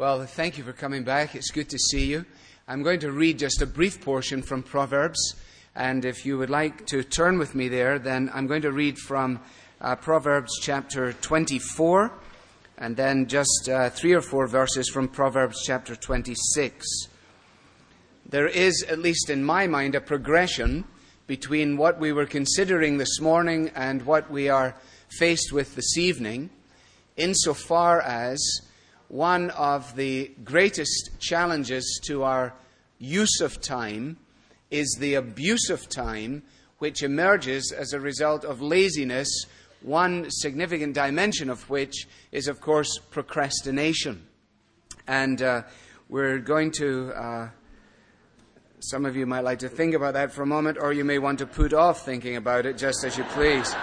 Well, thank you for coming back. It's good to see you. I'm going to read just a brief portion from Proverbs, and if you would like to turn with me there, then I'm going to read from Proverbs chapter 24, and then just 3 or 4 verses from Proverbs chapter 26. There is, at least in my mind, a progression between what we were considering this morning and what we are faced with this evening, insofar as one of the greatest challenges to our use of time is the abuse of time which emerges as a result of laziness, one significant dimension of which is, of course, procrastination. And we're going to, some of you might like to think about that for a moment, or you may want to put off thinking about it, just as you please.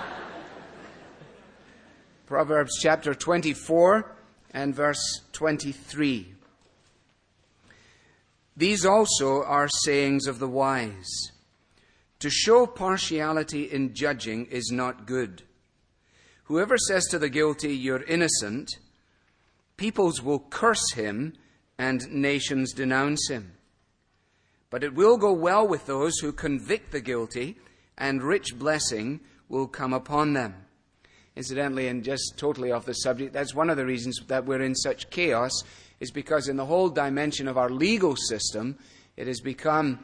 Proverbs chapter 24 and verse 23. These also are sayings of the wise. To show partiality in judging is not good. Whoever says to the guilty, "You're innocent," peoples will curse him and nations denounce him. But it will go well with those who convict the guilty, and rich blessing will come upon them. Incidentally, and just totally off the subject, that's one of the reasons that we're in such chaos, is because in the whole dimension of our legal system, it has become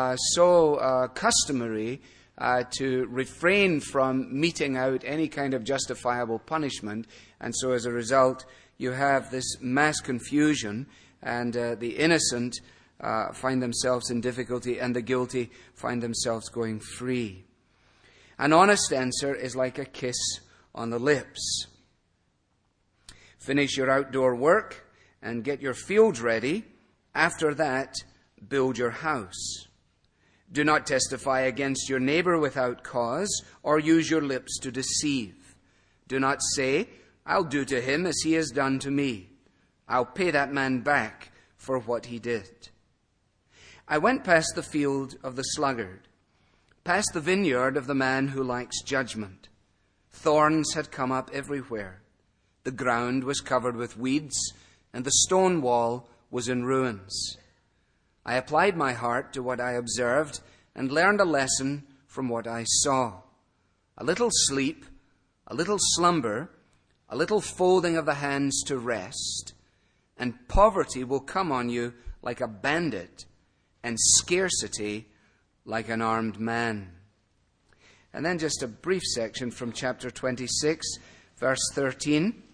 so customary to refrain from meting out any kind of justifiable punishment. And so as a result, you have this mass confusion, and the innocent find themselves in difficulty, and the guilty find themselves going free. An honest answer is like a kiss on the lips. Finish your outdoor work and get your field ready. After that, build your house. Do not testify against your neighbor without cause, or use your lips to deceive. Do not say, "I'll do to him as he has done to me. I'll pay that man back for what he did." I went past the field of the sluggard, past the vineyard of the man who likes judgment. Thorns had come up everywhere. The ground was covered with weeds, and the stone wall was in ruins. I applied my heart to what I observed and learned a lesson from what I saw. A little sleep, a little slumber, a little folding of the hands to rest, and poverty will come on you like a bandit, and scarcity like an armed man. And then just a brief section from chapter 26, verse 13.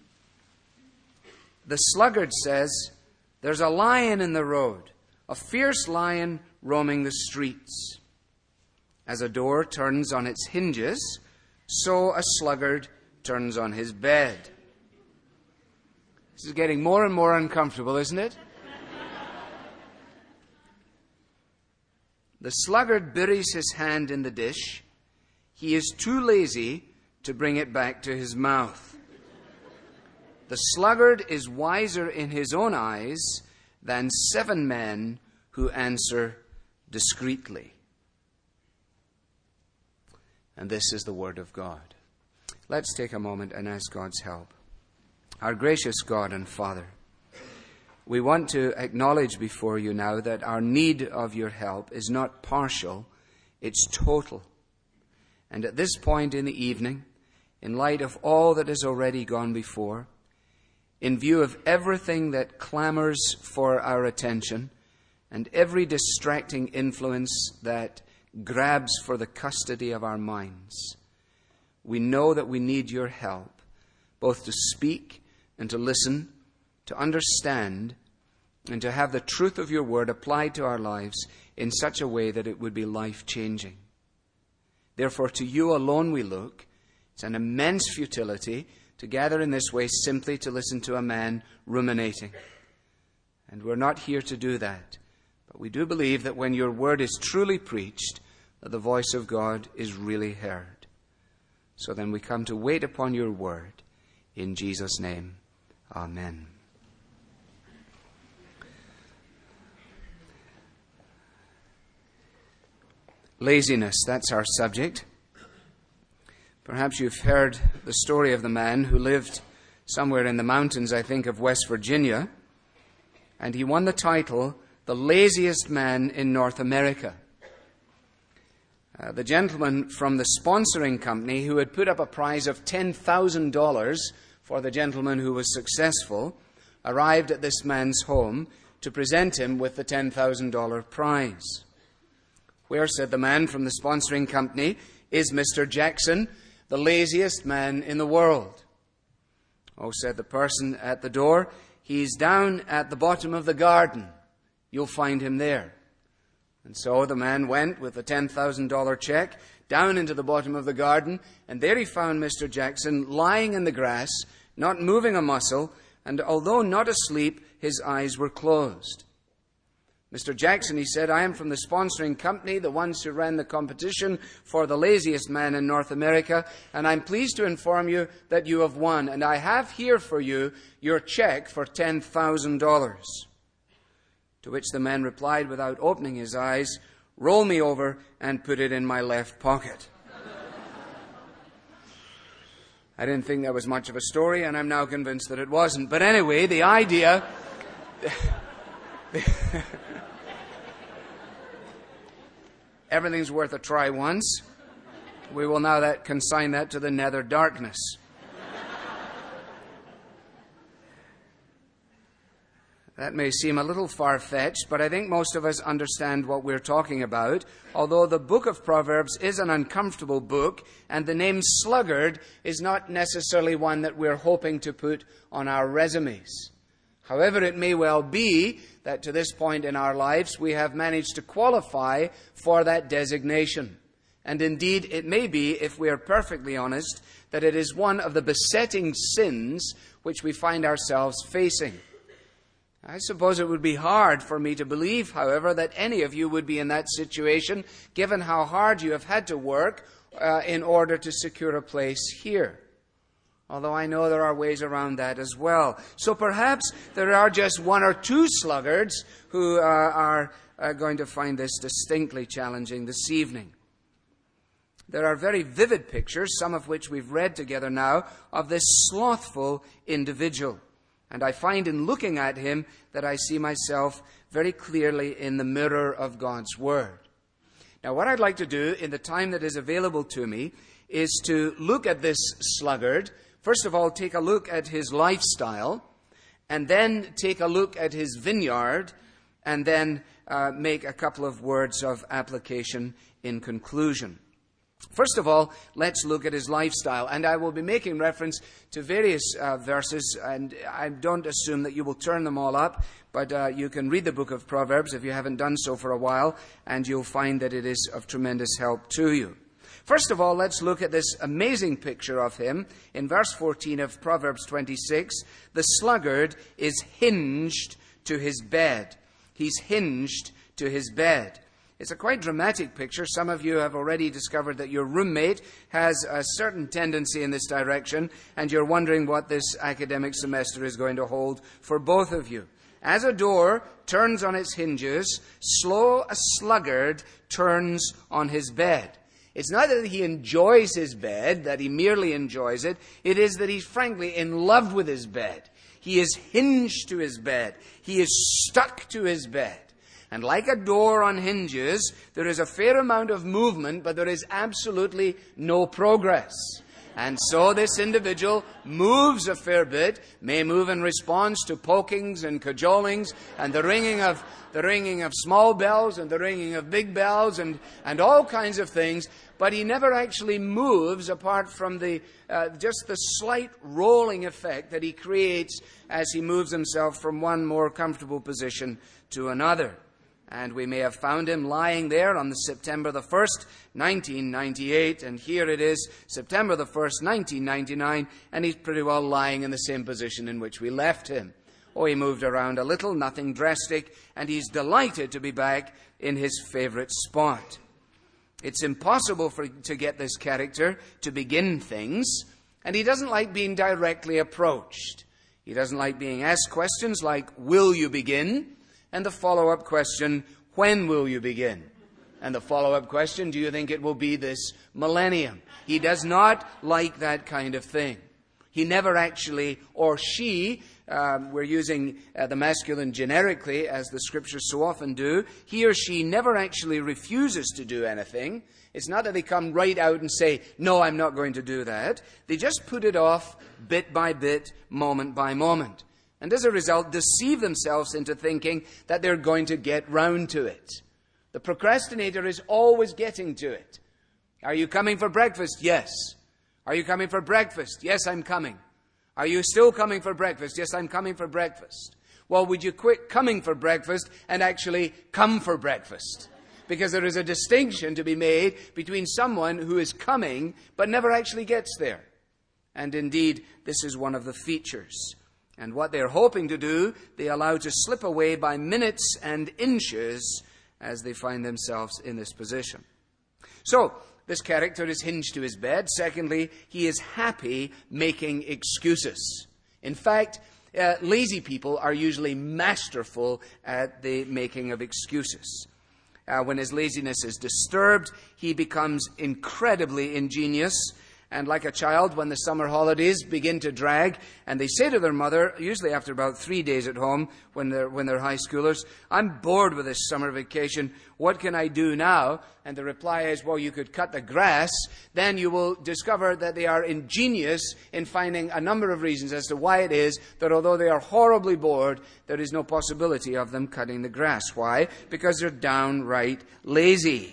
The sluggard says, "There's a lion in the road, a fierce lion roaming the streets." As a door turns on its hinges, so a sluggard turns on his bed. This is getting more and more uncomfortable, isn't it? The sluggard buries his hand in the dish. He is too lazy to bring it back to his mouth. The sluggard is wiser in his own eyes than 7 men who answer discreetly. And this is the word of God. Let's take a moment and ask God's help. Our gracious God and Father, we want to acknowledge before you now that our need of your help is not partial, it's total. And at this point in the evening, in light of all that has already gone before, in view of everything that clamors for our attention, and every distracting influence that grabs for the custody of our minds, we know that we need your help, both to speak and to listen, to understand, and to have the truth of your word applied to our lives in such a way that it would be life-changing. Therefore, to you alone we look. It's an immense futility to gather in this way simply to listen to a man ruminating. And we're not here to do that. But we do believe that when your word is truly preached, that the voice of God is really heard. So then we come to wait upon your word. In Jesus' name, amen. Laziness, that's our subject. Perhaps you've heard the story of the man who lived somewhere in the mountains, I think, of West Virginia, and he won the title, the laziest man in North America. The gentleman from the sponsoring company who had put up a prize of $10,000 for the gentleman who was successful arrived at this man's home to present him with the $10,000 prize. "Where," said the man from the sponsoring company, "is Mr. Jackson, the laziest man in the world?" "Oh," said the person at the door, "he's down at the bottom of the garden. You'll find him there." And so the man went with the $10,000 check down into the bottom of the garden, and there he found Mr. Jackson lying in the grass, not moving a muscle, and although not asleep, his eyes were closed. "Mr. Jackson," he said, "I am from the sponsoring company, the ones who ran the competition for the laziest man in North America, and I'm pleased to inform you that you have won, and I have here for you your check for $10,000. To which the man replied without opening his eyes, "Roll me over and put it in my left pocket." I didn't think that was much of a story, and I'm now convinced that it wasn't. But anyway, the idea... Everything's worth a try once. We will now consign that to the nether darkness. That may seem a little far-fetched, but I think most of us understand what we're talking about, although the book of Proverbs is an uncomfortable book, and the name sluggard is not necessarily one that we're hoping to put on our resumes. However, it may well be that to this point in our lives we have managed to qualify for that designation. And indeed, it may be, if we are perfectly honest, that it is one of the besetting sins which we find ourselves facing. I suppose it would be hard for me to believe, however, that any of you would be in that situation, given how hard you have had to work in order to secure a place here. Although I know there are ways around that as well. So perhaps there are just one or two sluggards who are going to find this distinctly challenging this evening. There are very vivid pictures, some of which we've read together now, of this slothful individual. And I find in looking at him that I see myself very clearly in the mirror of God's Word. Now, what I'd like to do in the time that is available to me is to look at this sluggard. First of all, take a look at his lifestyle, and then take a look at his vineyard, and then make a couple of words of application in conclusion. First of all, let's look at his lifestyle, and I will be making reference to various verses, and I don't assume that you will turn them all up, but you can read the book of Proverbs if you haven't done so for a while, and you'll find that it is of tremendous help to you. First of all, let's look at this amazing picture of him. In verse 14 of Proverbs 26, the sluggard is hinged to his bed. He's hinged to his bed. It's a quite dramatic picture. Some of you have already discovered that your roommate has a certain tendency in this direction, and you're wondering what this academic semester is going to hold for both of you. As a door turns on its hinges, so a sluggard turns on his bed. It's not that he enjoys his bed, that he merely enjoys it. It is that he's frankly in love with his bed. He is hinged to his bed. He is stuck to his bed. And like a door on hinges, there is a fair amount of movement, but there is absolutely no progress. And so this individual moves a fair bit, may move in response to pokings and cajolings and the ringing of small bells and the ringing of big bells and all kinds of things, but he never actually moves apart from just the slight rolling effect that he creates as he moves himself from one more comfortable position to another. And we may have found him lying there on September the 1st, 1998, and here it is, September the 1st, 1999, and he's pretty well lying in the same position in which we left him. Oh, he moved around a little, nothing drastic, and he's delighted to be back in his favorite spot. It's impossible to get this character to begin things, and he doesn't like being directly approached. He doesn't like being asked questions like, "Will you begin?" And the follow-up question, "When will you begin?" And the follow-up question, "Do you think it will be this millennium?" He does not like that kind of thing. He never actually, or she, we're using the masculine generically, as the Scriptures so often do, he or she never actually refuses to do anything. It's not that they come right out and say, no, I'm not going to do that. They just put it off bit by bit, moment by moment. And as a result, deceive themselves into thinking that they're going to get round to it. The procrastinator is always getting to it. Are you coming for breakfast? Yes. Are you coming for breakfast? Yes, I'm coming. Are you still coming for breakfast? Yes, I'm coming for breakfast. Well, would you quit coming for breakfast and actually come for breakfast? Because there is a distinction to be made between someone who is coming but never actually gets there. And indeed, this is one of the features. And what they're hoping to do, they allow to slip away by minutes and inches as they find themselves in this position. So, this character is hinged to his bed. Secondly, he is happy making excuses. In fact, lazy people are usually masterful at the making of excuses. When his laziness is disturbed, he becomes incredibly ingenious. And like a child, when the summer holidays begin to drag, and they say to their mother, usually after about 3 days at home, when they're high schoolers, I'm bored with this summer vacation. What can I do now? And the reply is, well, you could cut the grass. Then you will discover that they are ingenious in finding a number of reasons as to why it is that although they are horribly bored, there is no possibility of them cutting the grass. Why? Because they're downright lazy.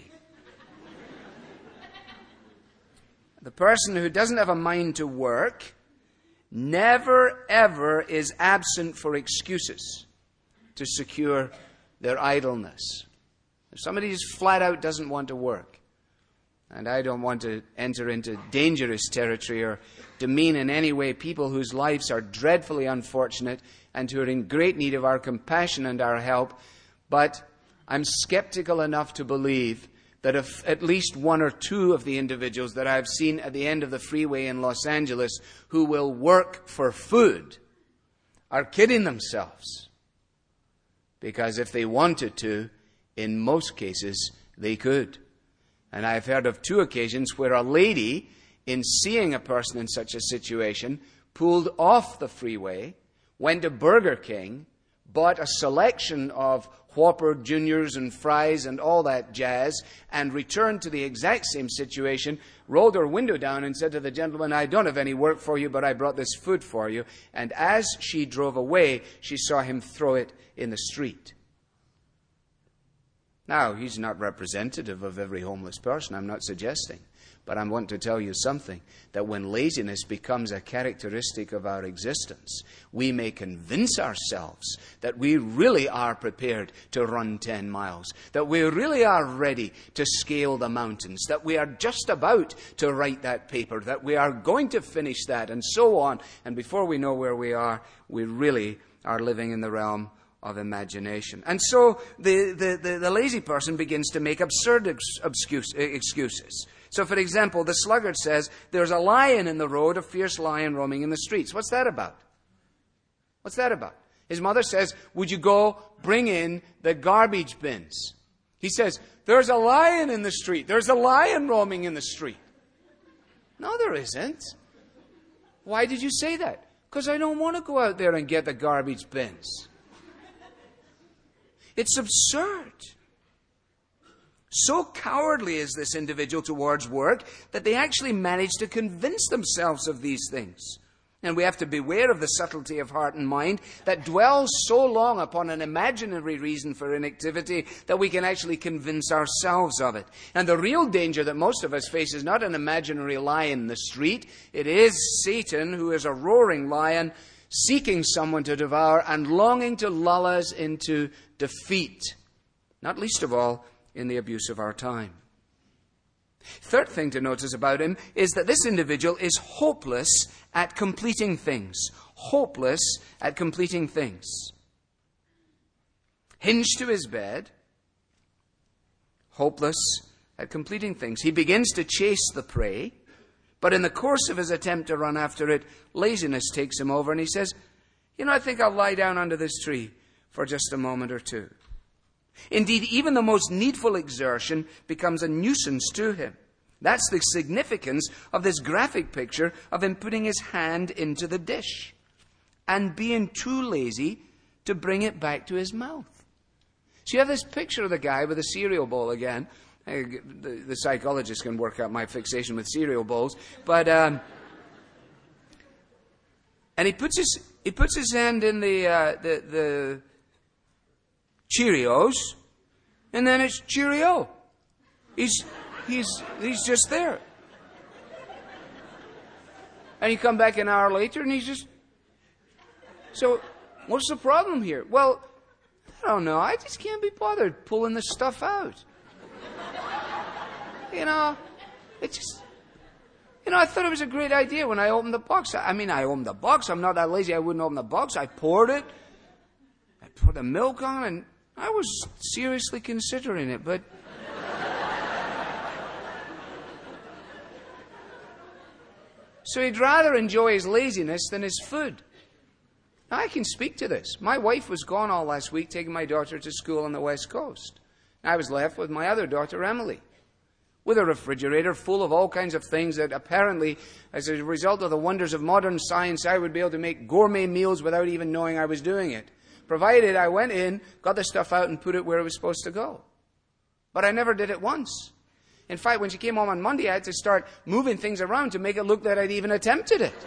The person who doesn't have a mind to work never, ever is absent for excuses to secure their idleness. If somebody just flat out doesn't want to work, and I don't want to enter into dangerous territory or demean in any way people whose lives are dreadfully unfortunate and who are in great need of our compassion and our help, but I'm skeptical enough to believe that if at least one or two of the individuals that I've seen at the end of the freeway in Los Angeles who will work for food are kidding themselves. Because if they wanted to, in most cases, they could. And I've heard of 2 occasions where a lady, in seeing a person in such a situation, pulled off the freeway, went to Burger King, bought a selection of Whopper Juniors and fries and all that jazz, and returned to the exact same situation, rolled her window down and said to the gentleman, I don't have any work for you, but I brought this food for you. And as she drove away, she saw him throw it in the street. Now, he's not representative of every homeless person, I'm not suggesting. But I want to tell you something, that when laziness becomes a characteristic of our existence, we may convince ourselves that we really are prepared to run 10 miles, that we really are ready to scale the mountains, that we are just about to write that paper, that we are going to finish that, and so on. And before we know where we are, we really are living in the realm of imagination. And so the lazy person begins to make absurd excuses. So, for example, the sluggard says, there's a lion in the road, a fierce lion roaming in the streets. What's that about? What's that about? His mother says, would you go bring in the garbage bins? He says, there's a lion in the street. There's a lion roaming in the street. No, there isn't. Why did you say that? Because I don't want to go out there and get the garbage bins. It's absurd. So cowardly is this individual towards work that they actually manage to convince themselves of these things. And we have to beware of the subtlety of heart and mind that dwells so long upon an imaginary reason for inactivity that we can actually convince ourselves of it. And the real danger that most of us face is not an imaginary lion in the street. It is Satan, who is a roaring lion, seeking someone to devour and longing to lull us into defeat, not least of all in the abuse of our time. Third thing to notice about him is that this individual is hopeless at completing things. Hopeless at completing things. Hinged to his bed, hopeless at completing things. He begins to chase the prey, but in the course of his attempt to run after it, laziness takes him over and he says, I think I'll lie down under this tree for just a moment or two. Indeed, even the most needful exertion becomes a nuisance to him. That's the significance of this graphic picture of him putting his hand into the dish and being too lazy to bring it back to his mouth. So you have this picture of the guy with a cereal bowl again. The psychologist can work out my fixation with cereal bowls. But, and he puts his hand in the Cheerios, and then it's Cheerio. He's just there. And you come back an hour later and he's just... So, what's the problem here? Well, I don't know. I just can't be bothered pulling the stuff out. I thought it was a great idea when I opened the box. I opened the box. I'm not that lazy. I wouldn't open the box. I poured it. I put the milk on, and I was seriously considering it, but... So he'd rather enjoy his laziness than his food. Now, I can speak to this. My wife was gone all last week taking my daughter to school on the West Coast. I was left with my other daughter, Emily, with a refrigerator full of all kinds of things that apparently, as a result of the wonders of modern science, I would be able to make gourmet meals without even knowing I was doing it, provided I went in, got the stuff out, and put it where it was supposed to go. But I never did it once. In fact, when she came home on Monday, I had to start moving things around to make it look that I'd even attempted it.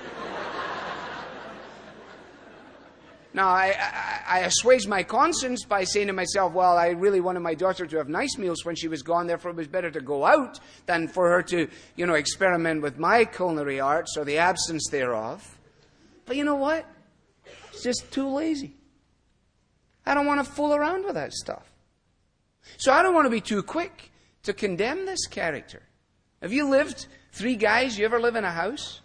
Now, I assuaged my conscience by saying to myself, well, I really wanted my daughter to have nice meals when she was gone, therefore it was better to go out than for her to, experiment with my culinary arts or the absence thereof. But you know what? It's just too lazy. I don't want to fool around with that stuff. So I don't want to be too quick to condemn this character. Have you lived, 3 guys, you ever live in a house?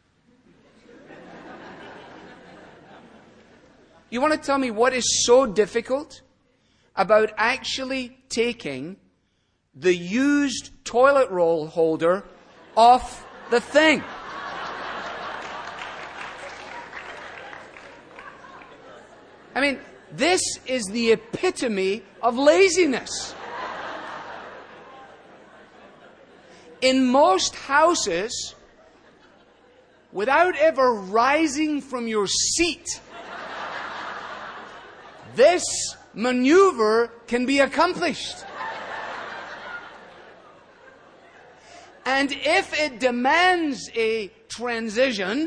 You want to tell me what is so difficult about actually taking the used toilet roll holder off the thing? I mean, this is the epitome of laziness. In most houses, without ever rising from your seat, this maneuver can be accomplished. And if it demands a transition,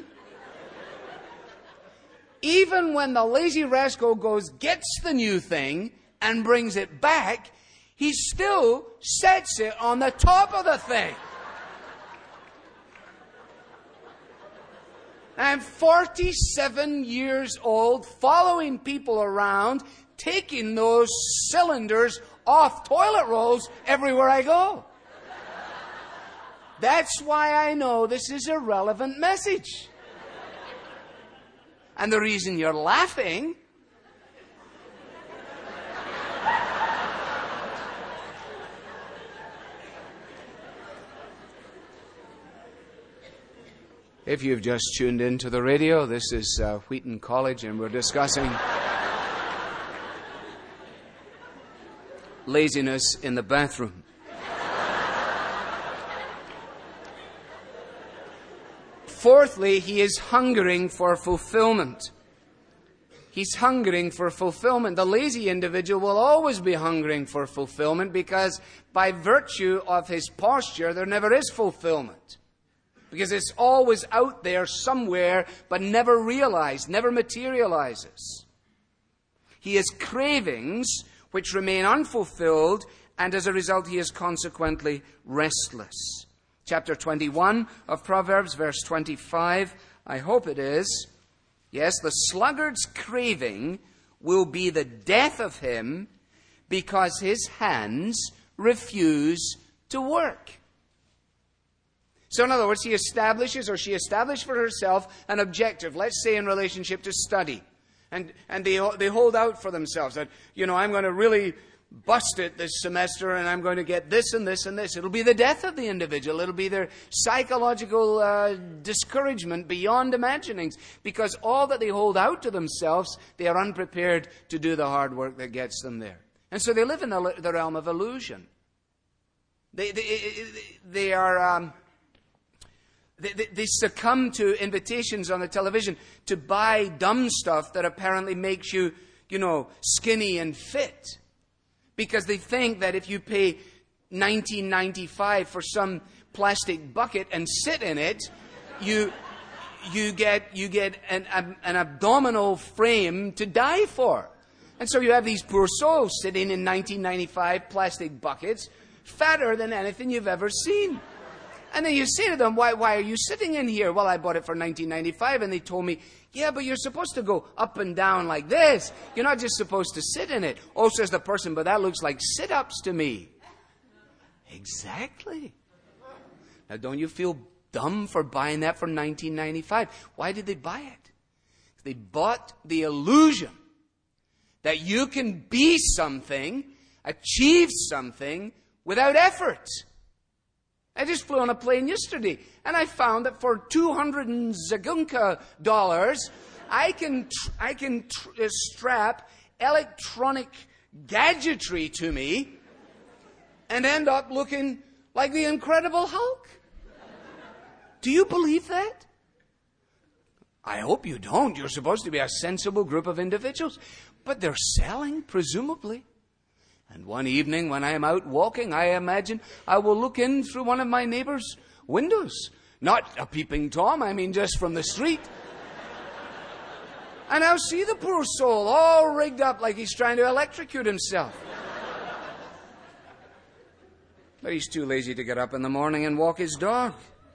even when the lazy rascal gets the new thing and brings it back, he still sets it on the top of the thing. I'm 47 years old, following people around, taking those cylinders off toilet rolls everywhere I go. That's why I know this is a relevant message. And the reason you're laughing if you've just tuned into the radio, this is Wheaton College, and we're discussing laziness in the bathroom. Fourthly, he is hungering for fulfillment. He's hungering for fulfillment. The lazy individual will always be hungering for fulfillment because by virtue of his posture, there never is fulfillment. Because it's always out there somewhere, but never realized, never materializes. He has cravings which remain unfulfilled, and as a result, he is consequently restless. Chapter 21 of Proverbs, verse 25, I hope it is. Yes, the sluggard's craving will be the death of him because his hands refuse to work. So in other words, she established for herself an objective, let's say in relationship to study. And they hold out for themselves that, I'm going to really bust it this semester and I'm going to get this and this and this. It'll be the death of the individual. It'll be their psychological discouragement beyond imaginings. Because all that they hold out to themselves, they are unprepared to do the hard work that gets them there. And so they live in the realm of illusion. They succumb to invitations on the television to buy dumb stuff that apparently makes you, skinny and fit. Because they think that if you pay $19.95 for some plastic bucket and sit in it, you get an abdominal frame to die for. And so you have these poor souls sitting in $19.95 plastic buckets, fatter than anything you've ever seen. And then you say to them, why are you sitting in here? Well, I bought it for $19.95. And they told me, yeah, but you're supposed to go up and down like this. You're not just supposed to sit in it. Oh, says the person, but that looks like sit-ups to me. Exactly. Now, don't you feel dumb for buying that for $19.95? Why did they buy it? They bought the illusion that you can be something, achieve something without effort. I just flew on a plane yesterday, and I found that for $200 I can strap electronic gadgetry to me and end up looking like the Incredible Hulk. Do you believe that? I hope you don't. You're supposed to be a sensible group of individuals. But they're selling, presumably. And one evening when I am out walking, I imagine I will look in through one of my neighbor's windows. Not a peeping Tom, I mean just from the street. And I'll see the poor soul all rigged up like he's trying to electrocute himself. But he's too lazy to get up in the morning and walk his dog.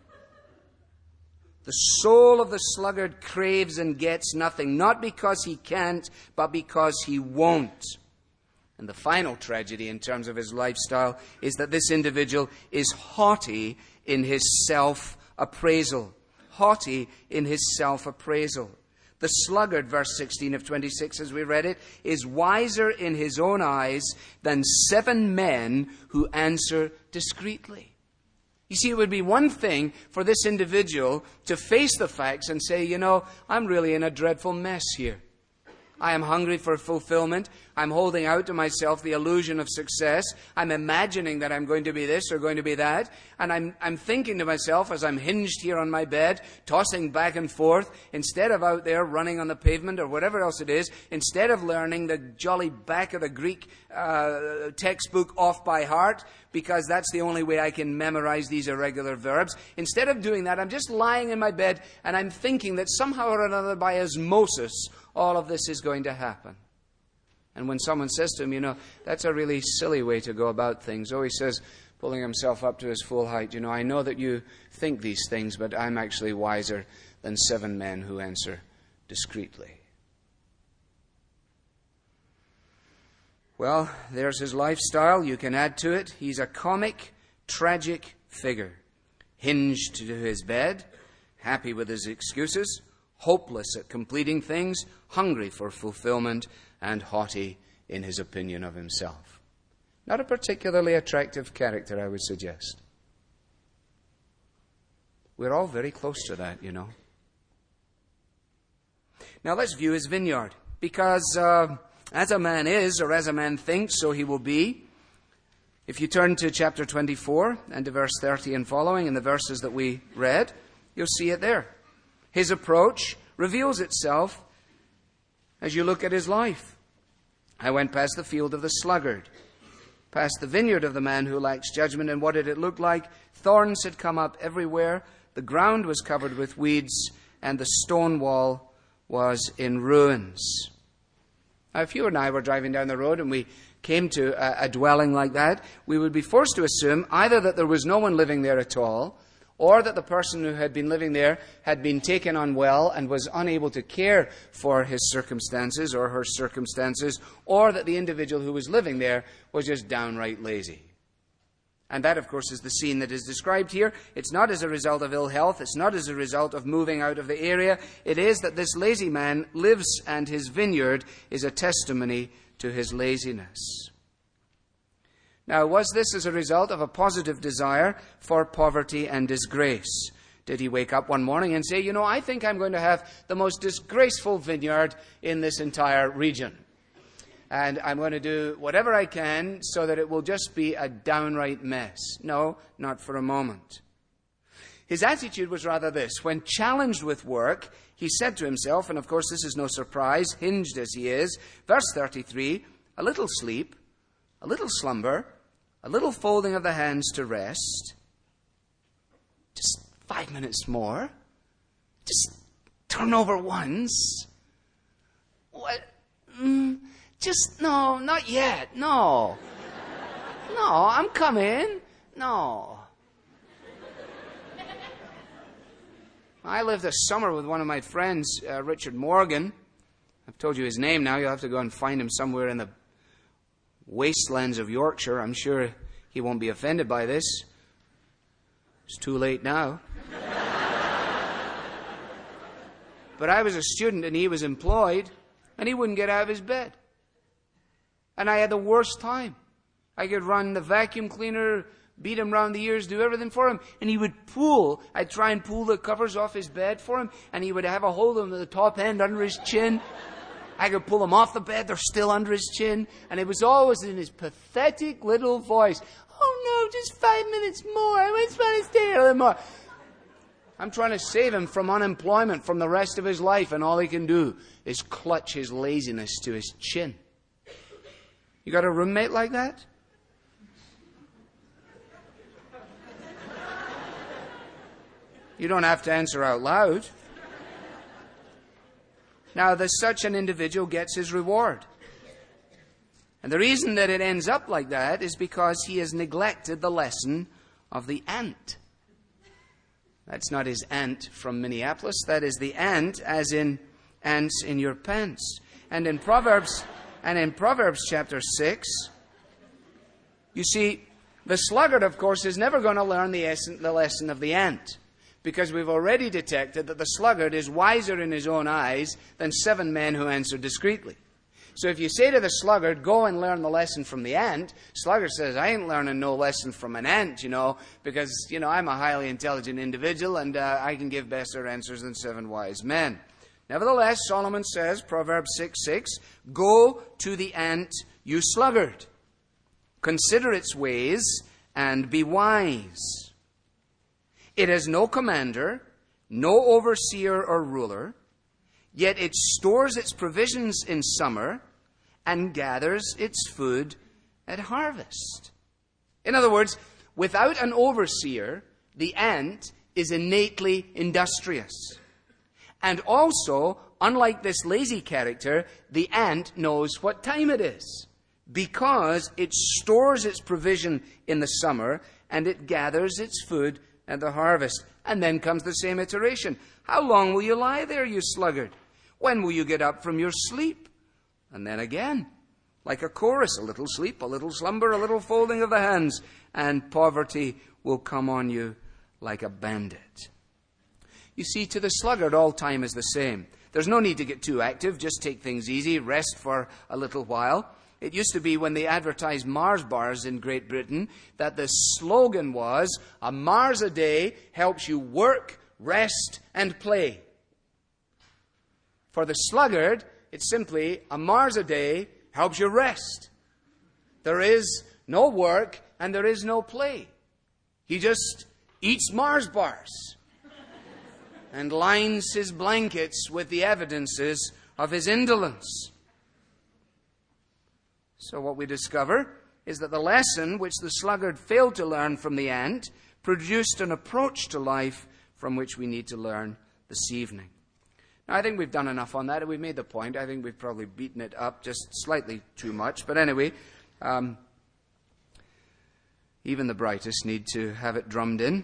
The soul of the sluggard craves and gets nothing, not because he can't, but because he won't. And the final tragedy in terms of his lifestyle is that this individual is haughty in his self-appraisal. Haughty in his self-appraisal. The sluggard, verse 16 of 26 as we read it, is wiser in his own eyes than 7 men who answer discreetly. You see, it would be one thing for this individual to face the facts and say, I'm really in a dreadful mess here. I am hungry for fulfillment. I'm holding out to myself the illusion of success. I'm imagining that I'm going to be this or going to be that. And I'm thinking to myself as I'm hinged here on my bed, tossing back and forth, instead of out there running on the pavement or whatever else it is, instead of learning the jolly back of the Greek textbook off by heart, because that's the only way I can memorize these irregular verbs. Instead of doing that, I'm just lying in my bed and I'm thinking that somehow or another by osmosis, all of this is going to happen. And when someone says to him, that's a really silly way to go about things. Oh, he says, pulling himself up to his full height, I know that you think these things, but I'm actually wiser than 7 men who answer discreetly. Well, there's his lifestyle. You can add to it. He's a comic, tragic figure. Hinged to his bed, happy with his excuses, hopeless at completing things, hungry for fulfillment, and haughty in his opinion of himself. Not a particularly attractive character, I would suggest. We're all very close to that, Now let's view his vineyard, because as a man is, or as a man thinks, so he will be. If you turn to chapter 24 and to verse 30 and following, in the verses that we read, you'll see it there. His approach reveals itself as you look at his life. I went past the field of the sluggard, past the vineyard of the man who lacks judgment, and what did it look like? Thorns had come up everywhere, the ground was covered with weeds, and the stone wall was in ruins. Now, if you and I were driving down the road and we came to a dwelling like that, we would be forced to assume either that there was no one living there at all, or that the person who had been living there had been taken unwell and was unable to care for his circumstances or her circumstances, or that the individual who was living there was just downright lazy. And that, of course, is the scene that is described here. It's not as a result of ill health. It's not as a result of moving out of the area. It is that this lazy man lives, and his vineyard is a testimony to his laziness. Now, was this as a result of a positive desire for poverty and disgrace? Did he wake up one morning and say, I think I'm going to have the most disgraceful vineyard in this entire region? and I'm going to do whatever I can so that it will just be a downright mess. No, not for a moment. His attitude was rather this. When challenged with work, he said to himself, and of course this is no surprise, hinged as he is, verse 33, a little sleep, a little slumber, a little folding of the hands to rest. Just 5 minutes more. Just turn over once. What? Just, no, not yet. No. No, I'm coming. No. I lived a summer with one of my friends, Richard Morgan. I've told you his name now. You'll have to go and find him somewhere in the wastelands of Yorkshire. I'm sure he won't be offended by this. It's too late now. But I was a student and he was employed, and he wouldn't get out of his bed. And I had the worst time. I could run the vacuum cleaner, beat him round the ears, do everything for him. And he would pull. I'd try and pull the covers off his bed for him, and he would have a hold of them at the top end under his chin. I could pull them off the bed. They're still under his chin. And it was always in his pathetic little voice. Oh no, just 5 minutes more. I just want to stay a little more. I'm trying to save him from unemployment from the rest of his life, and all he can do is clutch his laziness to his chin. You got a roommate like that? You don't have to answer out loud. Now, such an individual gets his reward. And the reason that it ends up like that is because he has neglected the lesson of the ant. That's not his aunt from Minneapolis. That is the ant, as in ants in your pants. And in Proverbs chapter 6, you see, the sluggard, of course, is never going to learn the lesson of the ant, because we've already detected that the sluggard is wiser in his own eyes than 7 men who answer discreetly. So if you say to the sluggard, go and learn the lesson from the ant, sluggard says, I ain't learning no lesson from an ant, because, I'm a highly intelligent individual and I can give better answers than 7 wise men. Nevertheless, Solomon says, Proverbs 6:6, go to the ant, you sluggard. Consider its ways and be wise. It has no commander, no overseer or ruler, yet it stores its provisions in summer and gathers its food at harvest. In other words, without an overseer, the ant is innately industrious. And also, unlike this lazy character, the ant knows what time it is, because it stores its provision in the summer and it gathers its food at the harvest. And then comes the same iteration. How long will you lie there, you sluggard? When will you get up from your sleep? And then again, like a chorus, a little sleep, a little slumber, a little folding of the hands, and poverty will come on you like a bandit. You see, to the sluggard, all time is the same. There's no need to get too active. Just take things easy, rest for a little while. It used to be when they advertised Mars bars in Great Britain that the slogan was, a Mars a day helps you work, rest, and play. For the sluggard, it's simply a Mars a day helps you rest. There is no work and there is no play. He just eats Mars bars and lines his blankets with the evidences of his indolence. So what we discover is that the lesson which the sluggard failed to learn from the ant produced an approach to life from which we need to learn this evening. Now, I think we've done enough on that, and we've made the point. I think we've probably beaten it up just slightly too much. But anyway, even the brightest need to have it drummed in.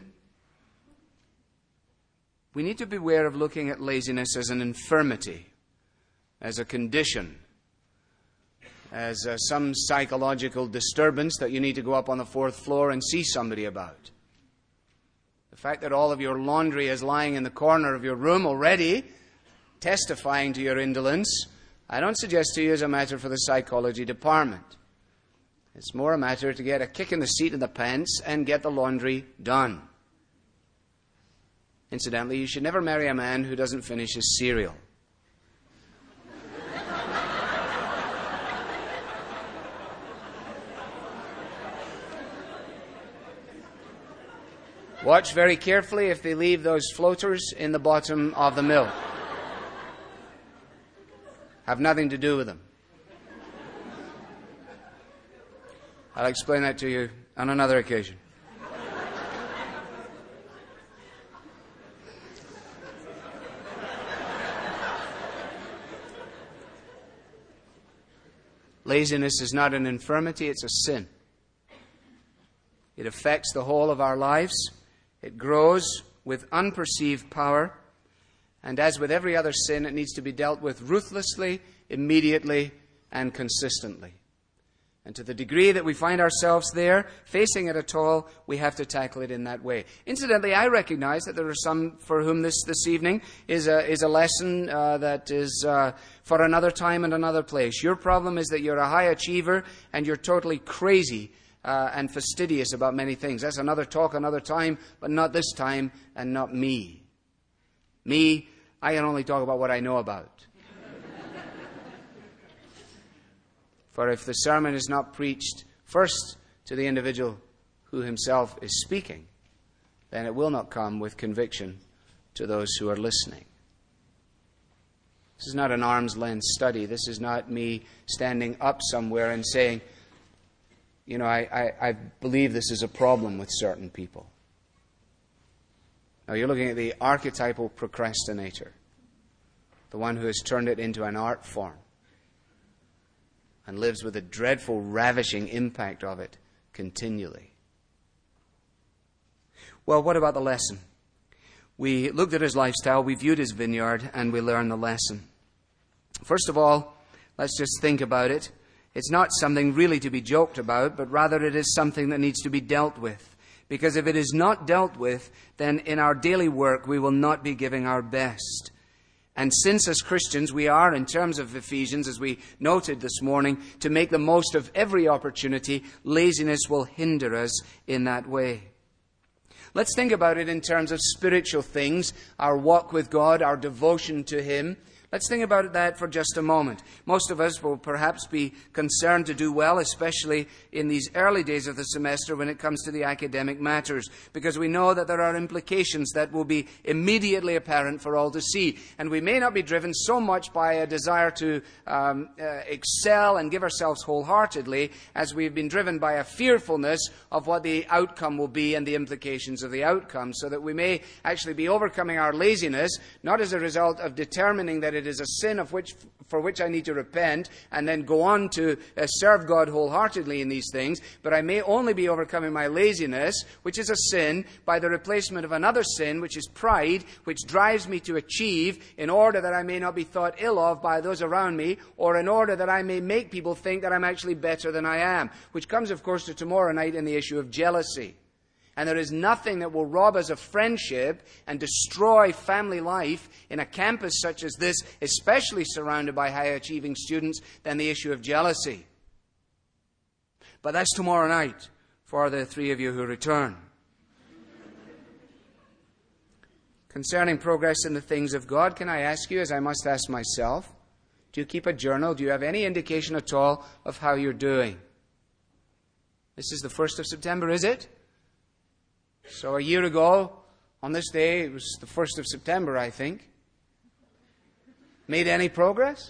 We need to beware of looking at laziness as an infirmity, as a condition, as some psychological disturbance that you need to go up on the 4th floor and see somebody about. The fact that all of your laundry is lying in the corner of your room already, testifying to your indolence, I don't suggest to you as a matter for the psychology department. It's more a matter to get a kick in the seat of the pants and get the laundry done. Incidentally, you should never marry a man who doesn't finish his cereal. Watch very carefully if they leave those floaters in the bottom of the mill. Have nothing to do with them. I'll explain that to you on another occasion. Laziness is not an infirmity, it's a sin. It affects the whole of our lives. It grows with unperceived power. And as with every other sin, it needs to be dealt with ruthlessly, immediately, and consistently. And to the degree that we find ourselves there, facing it at all, we have to tackle it in that way. Incidentally, I recognize that there are some for whom this evening is a lesson that is for another time and another place. Your problem is that you're a high achiever and you're totally crazy and fastidious about many things. That's another talk, another time, but not this time and not me. Me, I can only talk about what I know about. For if the sermon is not preached first to the individual who himself is speaking, then it will not come with conviction to those who are listening. This is not an arm's length study. This is not me standing up somewhere and saying, you know, I believe this is a problem with certain people. Now you're looking at the archetypal procrastinator, the one who has turned it into an art form and lives with the dreadful, ravishing impact of it continually. Well, what about the lesson? We looked at his lifestyle, we viewed his vineyard, and we learned the lesson. First of all, let's just think about it. It's not something really to be joked about, but rather it is something that needs to be dealt with. Because if it is not dealt with, then in our daily work we will not be giving our best. And since as Christians we are, in terms of Ephesians, as we noted this morning, to make the most of every opportunity, laziness will hinder us in that way. Let's think about it in terms of spiritual things, our walk with God, our devotion to Him. Let's think about that for just a moment. Most of us will perhaps be concerned to do well, especially in these early days of the semester when it comes to the academic matters, because we know that there are implications that will be immediately apparent for all to see. And we may not be driven so much by a desire to excel and give ourselves wholeheartedly as we've been driven by a fearfulness of what the outcome will be and the implications of the outcome, so that we may actually be overcoming our laziness, not as a result of determining that it is a sin for which I need to repent and then go on to serve God wholeheartedly in these things, but I may only be overcoming my laziness, which is a sin, by the replacement of another sin, which is pride, which drives me to achieve in order that I may not be thought ill of by those around me, or in order that I may make people think that I'm actually better than I am, which comes, of course, to tomorrow night in the issue of jealousy. And there is nothing that will rob us of friendship and destroy family life in a campus such as this, especially surrounded by high-achieving students, than the issue of jealousy. But that's tomorrow night for the three of you who return. Concerning progress in the things of God, can I ask you, as I must ask myself, do you keep a journal? Do you have any indication at all of how you're doing? This is the 1st of September, is it? So a year ago, on this day, it was the 1st of September, I think. Made any progress?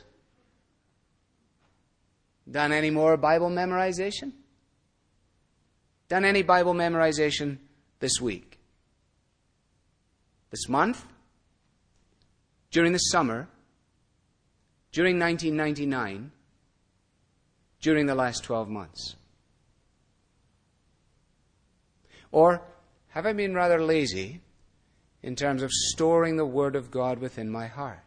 Done any more Bible memorization? Done any Bible memorization this week? This month? During the summer? During 1999? During the last 12 months? Or have I been rather lazy in terms of storing the Word of God within my heart?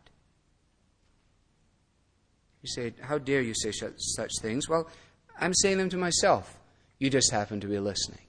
You say, how dare you say such things? Well, I'm saying them to myself. You just happen to be listening.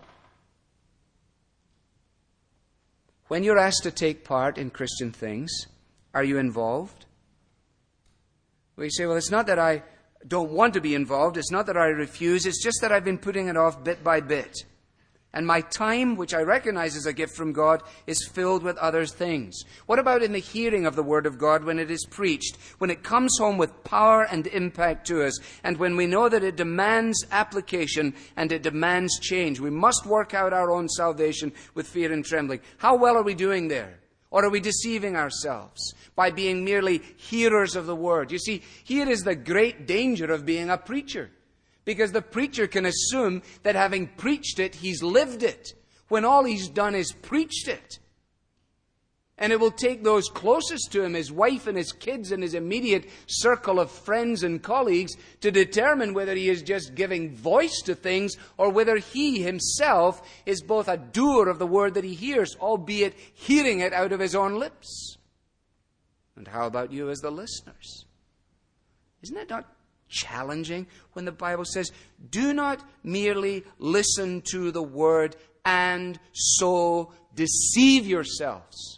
When you're asked to take part in Christian things, are you involved? Well, you say, well, it's not that I don't want to be involved. It's not that I refuse. It's just that I've been putting it off bit by bit. And my time, which I recognize as a gift from God, is filled with other things. What about in the hearing of the Word of God when it is preached, when it comes home with power and impact to us, and when we know that it demands application and it demands change? We must work out our own salvation with fear and trembling. How well are we doing there? Or are we deceiving ourselves by being merely hearers of the Word? You see, here is the great danger of being a preacher. Because the preacher can assume that having preached it, he's lived it, when all he's done is preached it. And it will take those closest to him, his wife and his kids and his immediate circle of friends and colleagues, to determine whether he is just giving voice to things or whether he himself is both a doer of the word that he hears, albeit hearing it out of his own lips. And how about you as the listeners? Isn't that not challenging when the Bible says, do not merely listen to the word and so deceive yourselves?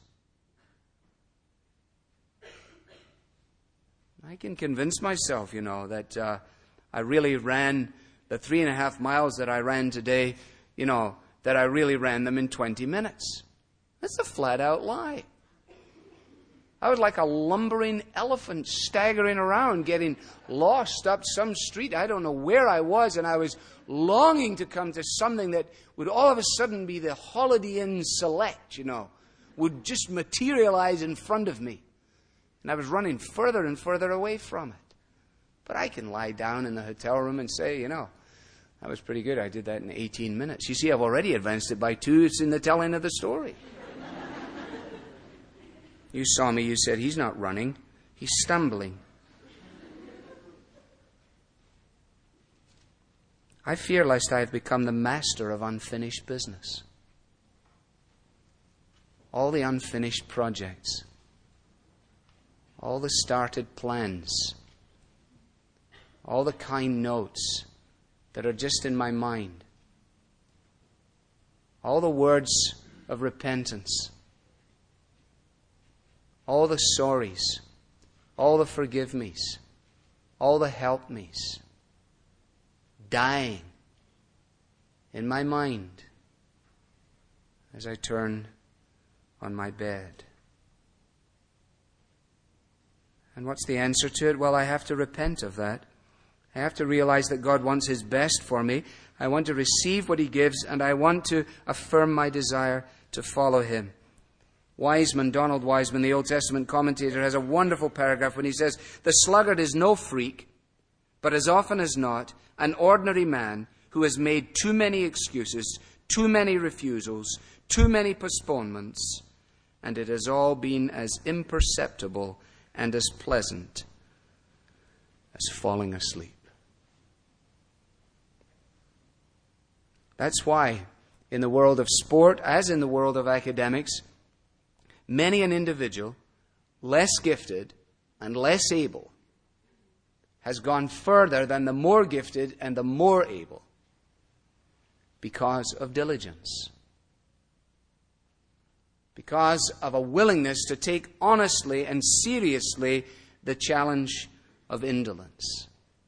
I can convince myself, that I really ran the 3.5 miles that I ran today, that I really ran them in 20 minutes. That's a flat-out lie. I was like a lumbering elephant staggering around, getting lost up some street. I don't know where I was, and I was longing to come to something that would all of a sudden be the Holiday Inn Select, would just materialize in front of me. And I was running further and further away from it. But I can lie down in the hotel room and say, that was pretty good. I did that in 18 minutes. You see, I've already advanced it by 2. It's in the telling of the story. You saw me, you said, he's not running, he's stumbling. I fear lest I have become the master of unfinished business. All the unfinished projects, all the started plans, all the kind notes that are just in my mind, all the words of repentance, all the sorries, all the forgive me's, all the help me's, dying in my mind as I turn on my bed. And what's the answer to it? Well, I have to repent of that. I have to realize that God wants His best for me. I want to receive what He gives, and I want to affirm my desire to follow Him. Donald Wiseman, the Old Testament commentator, has a wonderful paragraph when he says, the sluggard is no freak, but as often as not, an ordinary man who has made too many excuses, too many refusals, too many postponements, and it has all been as imperceptible and as pleasant as falling asleep. That's why, in the world of sport, as in the world of academics, many an individual, less gifted and less able, has gone further than the more gifted and the more able because of diligence. Because of a willingness to take honestly and seriously the challenge of indolence.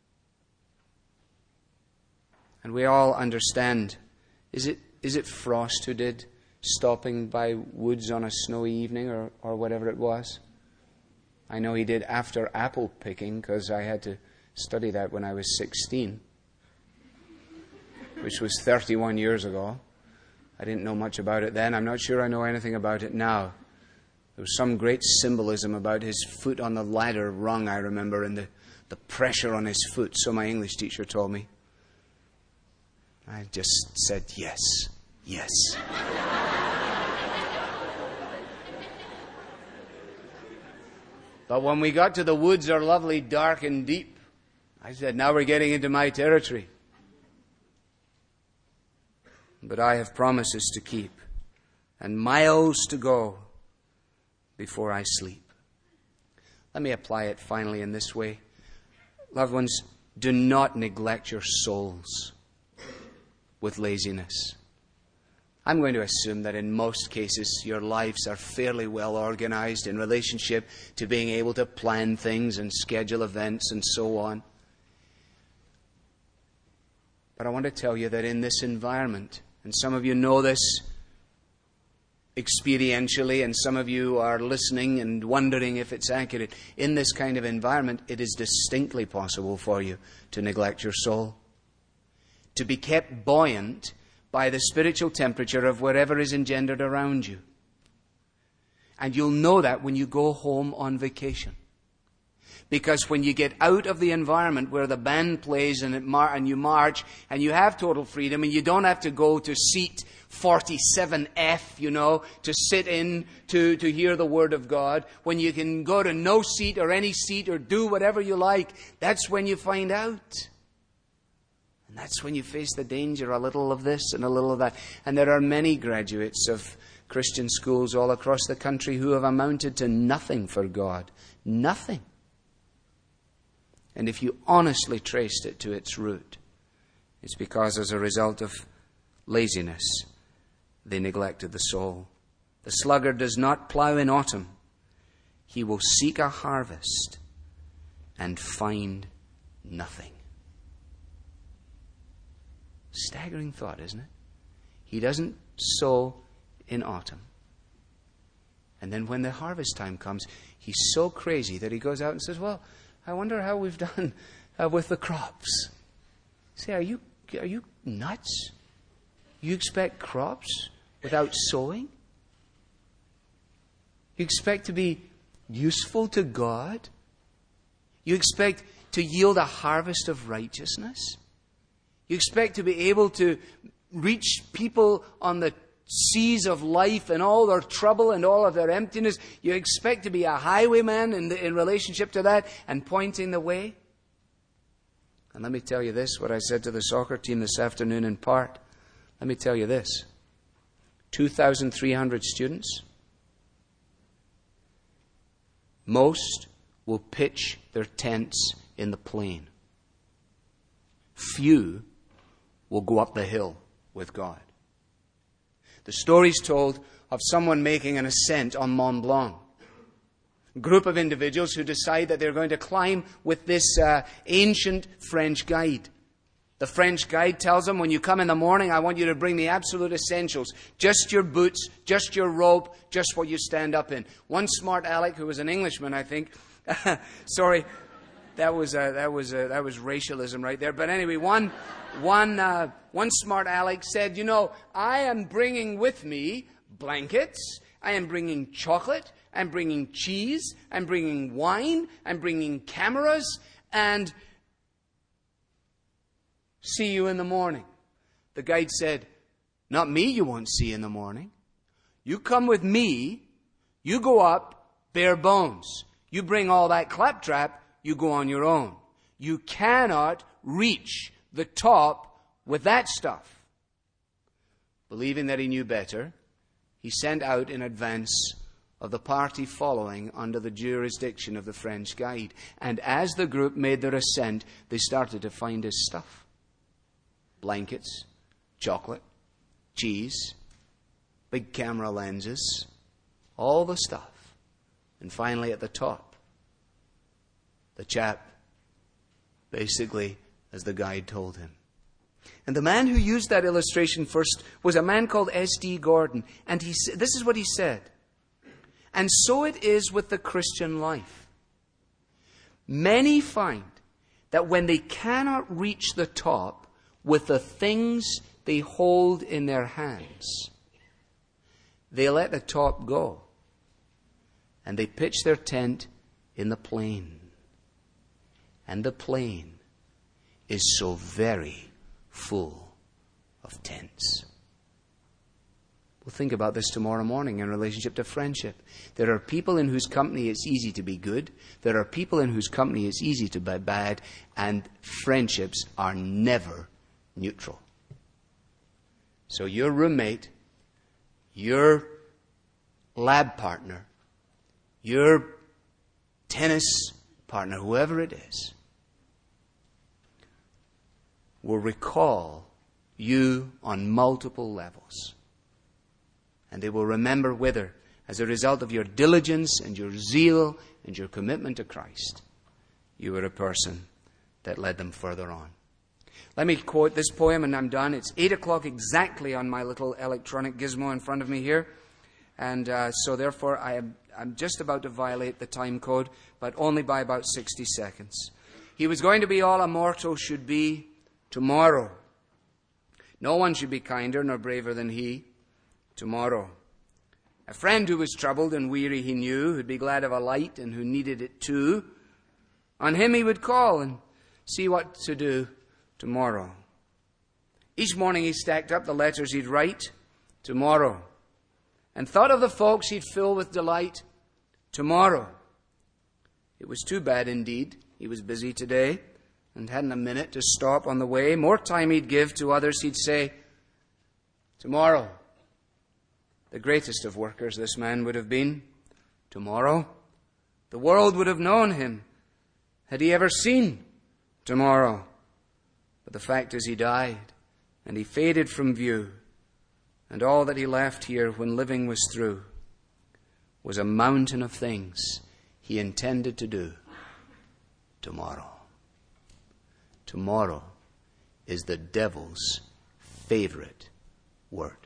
And we all understand, is it Frost who did stopping by woods on a snowy evening or whatever it was? I know he did after apple picking because I had to study that when I was 16, which was 31 years ago. I didn't know much about it then. I'm not sure I know anything about it now. There was some great symbolism about his foot on the ladder rung, I remember, and the pressure on his foot, so my English teacher told me. I just said yes, yes. But when we got to the woods are lovely, dark and deep, I said, now we're getting into my territory. But I have promises to keep and miles to go before I sleep. Let me apply it finally in this way. Loved ones, do not neglect your souls with laziness. I'm going to assume that in most cases your lives are fairly well organized in relationship to being able to plan things and schedule events and so on. But I want to tell you that in this environment, And some of you know this experientially, and some of you are listening and wondering if it's accurate. In this kind of environment, it is distinctly possible for you to neglect your soul, to be kept buoyant by the spiritual temperature of whatever is engendered around you. And you'll know that when you go home on vacation. Because when you get out of the environment where the band plays and you march and you have total freedom and you don't have to go to seat 47F, to sit in to hear the Word of God, when you can go to no seat or any seat or do whatever you like, that's when you find out. And that's when you face the danger, a little of this and a little of that. And there are many graduates of Christian schools all across the country who have amounted to nothing for God. Nothing. And if you honestly traced it to its root, it's because as a result of laziness, they neglected the soul. The sluggard does not plow in autumn. He will seek a harvest and find nothing. Staggering thought, isn't it? He doesn't sow in autumn. And then when the harvest time comes, he's so crazy that he goes out and says, well, I wonder how we've done with the crops. Say, are you nuts? You expect crops without sowing? You expect to be useful to God? You expect to yield a harvest of righteousness? You expect to be able to reach people on the seas of life and all their trouble and all of their emptiness? You expect to be a highwayman in relationship to that and pointing the way? And let me tell you this, what I said to the soccer team this afternoon in part. Let me tell you this. 2,300 students. Most will pitch their tents in the plain. Few will go up the hill with God. The story's told of someone making an ascent on Mont Blanc. A group of individuals who decide that they're going to climb with this ancient French guide. The French guide tells them, when you come in the morning, I want you to bring the absolute essentials. Just your boots, just your rope, just what you stand up in. One smart aleck, who was an Englishman, I think. Sorry, that was racialism right there. But anyway, one smart aleck said, I am bringing with me blankets, I am bringing chocolate, I'm bringing cheese, I'm bringing wine, I'm bringing cameras, and see you in the morning. The guide said, not me you won't see in the morning. You come with me, you go up bare bones. You bring all that claptrap, you go on your own. You cannot reach the top with that stuff. Believing that he knew better, he sent out in advance of the party following under the jurisdiction of the French guide. And as the group made their ascent, they started to find his stuff. Blankets, chocolate, cheese, big camera lenses, all the stuff. And finally at the top, the chap, basically as the guide told him. And the man who used that illustration first was a man called S.D. Gordon. And this is what he said. And so it is with the Christian life. Many find that when they cannot reach the top with the things they hold in their hands, they let the top go. And they pitch their tent in the plain. And the plain is so very full of tents. We'll think about this tomorrow morning in relationship to friendship. There are people in whose company it's easy to be good. There are people in whose company it's easy to be bad. And friendships are never neutral. So your roommate, your lab partner, your tennis partner, whoever it is, will recall you on multiple levels. And they will remember whether, as a result of your diligence and your zeal and your commitment to Christ, you were a person that led them further on. Let me quote this poem and I'm done. It's 8 o'clock exactly on my little electronic gizmo in front of me here. And so therefore I'm just about to violate the time code, but only by about 60 seconds. He was going to be all a mortal should be tomorrow. No one should be kinder nor braver than he tomorrow. A friend who was troubled and weary he knew, who'd be glad of a light and who needed it too. On him he would call and see what to do tomorrow. Each morning he stacked up the letters he'd write tomorrow, and thought of the folks he'd fill with delight tomorrow. It was too bad indeed. He was busy today and hadn't a minute to stop on the way. More time he'd give to others, he'd say, tomorrow. The greatest of workers this man would have been. Tomorrow. The world would have known him. Had he ever seen tomorrow? But the fact is he died and he faded from view. And all that he left here when living was through was a mountain of things he intended to do tomorrow. Tomorrow is the devil's favorite word.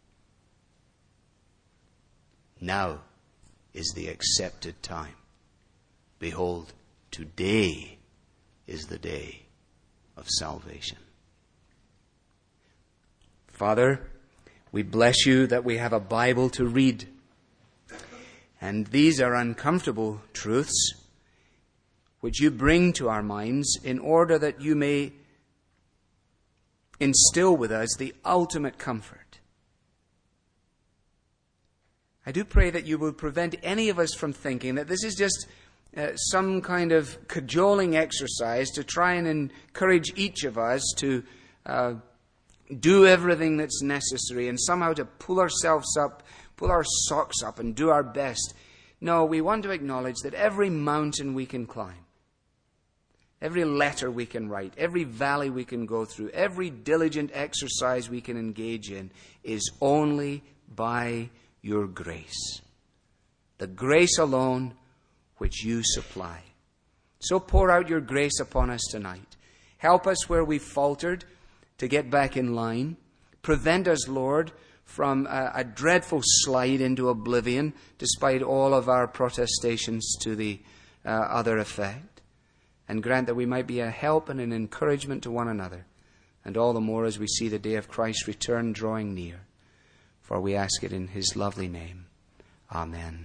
Now is the accepted time. Behold, today is the day of salvation. Father, we bless you that we have a Bible to read. And these are uncomfortable truths which you bring to our minds in order that you may instill with us the ultimate comfort. I do pray that you will prevent any of us from thinking that this is just some kind of cajoling exercise to try and encourage each of us to do everything that's necessary and somehow to pull ourselves up, pull our socks up and do our best. No, we want to acknowledge that every mountain we can climb, every letter we can write, every valley we can go through, every diligent exercise we can engage in is only by your grace. The grace alone which you supply. So pour out your grace upon us tonight. Help us where we've faltered to get back in line. Prevent us, Lord, from a dreadful slide into oblivion, despite all of our protestations to the other effect. And grant that we might be a help and an encouragement to one another, and all the more as we see the day of Christ's return drawing near. For we ask it in his lovely name. Amen.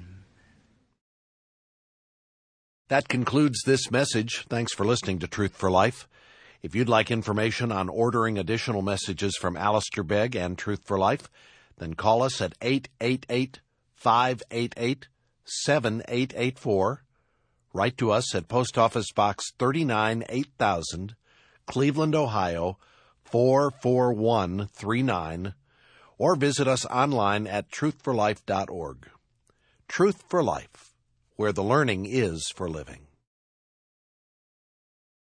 That concludes this message. Thanks for listening to Truth for Life. If you'd like information on ordering additional messages from Alistair Begg and Truth for Life, then call us at 888-588-7884. Write to us at Post Office Box 39, 8000, Cleveland, Ohio, 44139, or visit us online at truthforlife.org. Truth for Life, where the learning is for living.